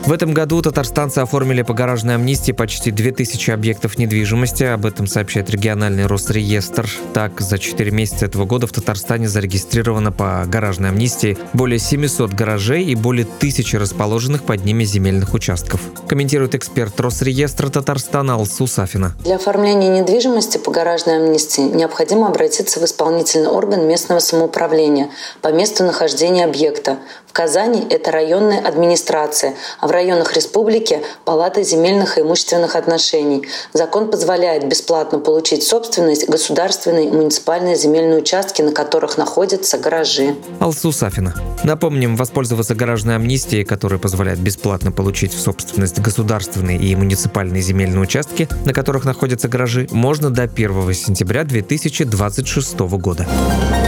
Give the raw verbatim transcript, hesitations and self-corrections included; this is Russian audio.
В этом году татарстанцы оформили по гаражной амнистии почти две тысячи объектов недвижимости. Об этом сообщает региональный Росреестр. Так, за четыре месяца этого года в Татарстане зарегистрировано по гаражной амнистии более семисот гаражей и более тысячи расположенных под ними земельных участков. Комментирует эксперт Росреестра Татарстана Алсу Сафина. Для оформления недвижимости по гаражной амнистии необходимо обратиться в исполнительный орган местного самоуправления по месту нахождения объекта. В Казани это районная администрация, а в районах республики – Палата земельных и имущественных отношений. Закон позволяет бесплатно получить в собственность государственные и муниципальные земельные участки, на которых находятся гаражи. Алсу Сафина. Напомним, воспользоваться гаражной амнистией, которая позволяет бесплатно получить в собственность государственные и муниципальные земельные участки, на которых находятся гаражи, можно до первого сентября две тысячи двадцать шестого года.